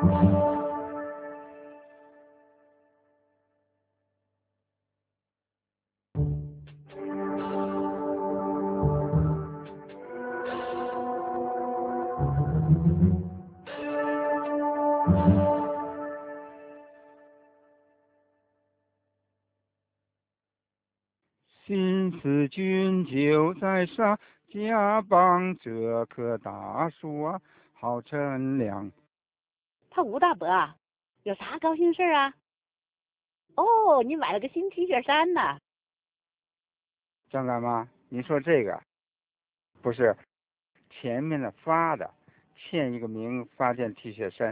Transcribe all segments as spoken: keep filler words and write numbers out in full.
新四军就在沙家浜这棵大树啊，好乘凉。 他吴大伯啊，有啥高兴事啊？哦，你买了个新 T 恤衫呢？ 张干妈，你说这个不是前面的发的，签一个名发件 T 恤衫。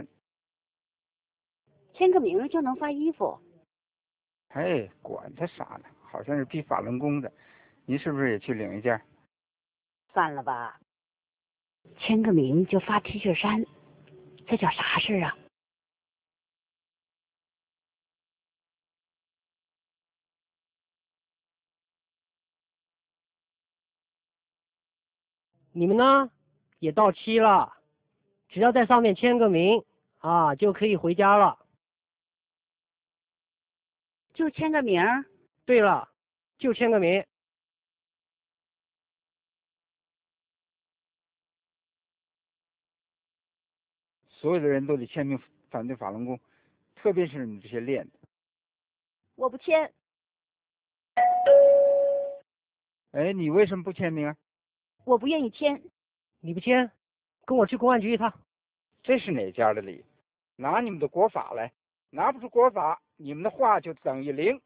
签个名就能发衣服？ 嘿，管他啥呢？好像是批法轮功的，你是不是也去领一件？ 算了吧，签个名就发 T 恤衫，这叫啥事啊？ 你们呢也到期了，只要在上面签个名啊，就可以回家了。 就签个名？ 对了，就签个名。 所有的人都得签名反对法轮功，特别是你这些练的。 我不签。 哎，你为什么不签名啊？ 我不愿意签。 你不签，跟我去公安局一趟。 这是哪家的理？拿你们的国法来，拿不出国法，你们的话就等于零。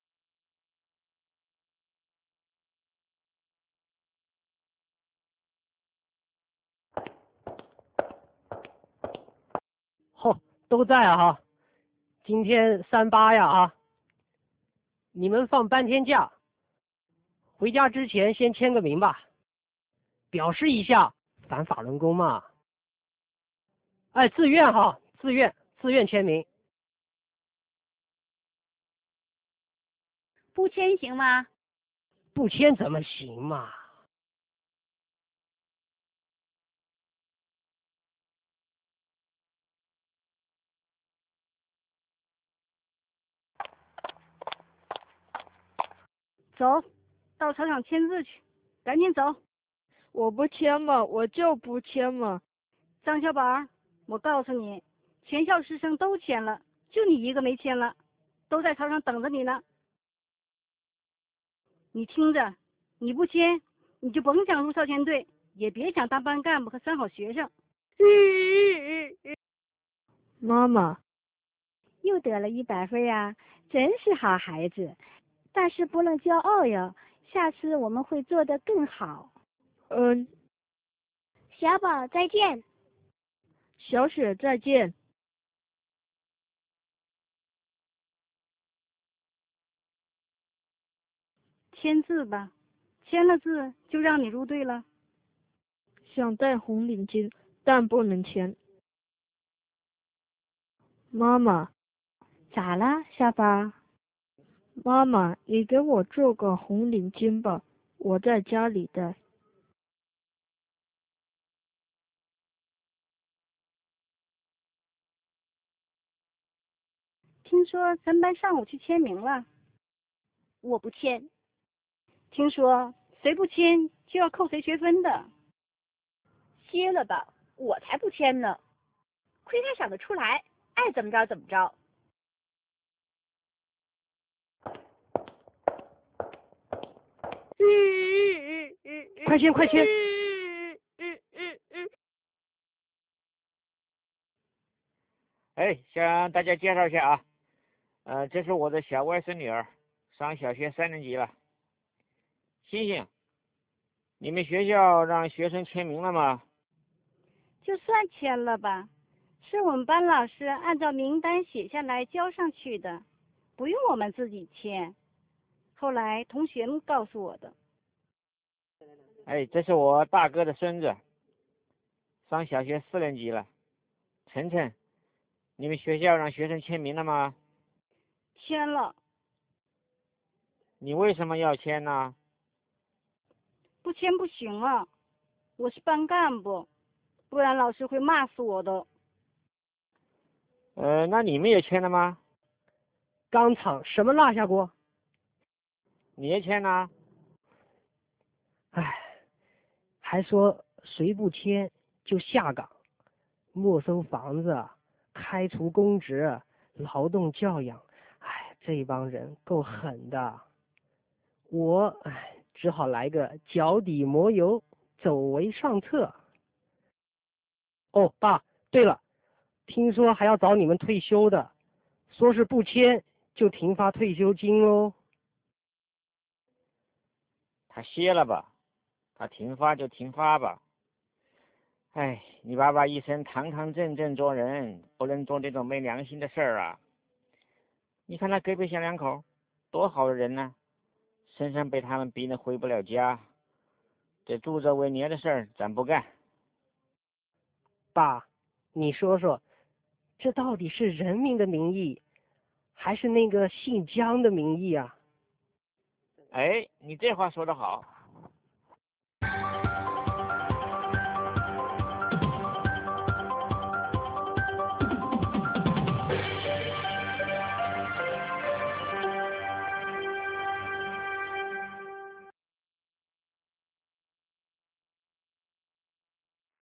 嚯，都在啊哈！今天三八呀啊！你们放半天假，回家之前先签个名吧，表示一下反法轮功嘛。哎，自愿哈，自愿自愿签名。 不签行吗？ 不签怎么行嘛？ 走，到操场签字去，赶紧走。 我不签嘛，我就不签嘛。 张小宝，我告诉你，全校师生都签了，就你一个没签了，都在操场等着你呢。你听着，你不签，你就甭想入少先队，也别想当班干部和三好学生。 妈妈， 又得了一百分啊，真是好孩子。但是不能骄傲哟，下次我们会做得更好。 嗯。 小宝再见。 小雪再见。 签字吧，签了字就让你入队了。 想戴红领巾，但不能签。妈妈。 咋了，小宝？ 妈妈，你给我做个红领巾吧，我在家里戴。 听说咱班上午去签名了。 我不签。 听说谁不签就要扣谁学分的。 歇了吧，我才不签呢。亏他想得出来，爱怎么着怎么着。 快签快签！ 哎，向大家介绍一下啊，呃，这是我的小外甥女儿，上小学三年级了。星星，你们学校让学生签名了吗？ 就算签了吧，是我们班老师按照名单写下来交上去的，不用我们自己签。后来同学们告诉我的。 哎，这是我大哥的孙子，上小学四年级了。晨晨，你们学校让学生签名了吗？ 签了。 你为什么要签呢？ 不签不行啊，我是班干部，不然老师会骂死我的。 呃，那你们也签了吗？ 钢厂什么落下过？ 你也签了？ 唉，还说谁不签就下岗，没收房子，开除公职，劳动教养。唉，这帮人够狠的。我唉，只好来个脚底抹油，走为上策。哦，爸，对了，听说还要找你们退休的，说是不签就停发退休金哦。 他歇了吧，他停发就停发吧。哎，你爸爸一生堂堂正正做人，不能做这种没良心的事儿啊！你看那隔壁小两口，多好的人呢、啊，身上被他们逼得回不了家，这助纣为虐的事儿咱不干。 爸，你说说，这到底是人民的名义，还是那个姓姜的名义啊？ 哎，你这话说得好。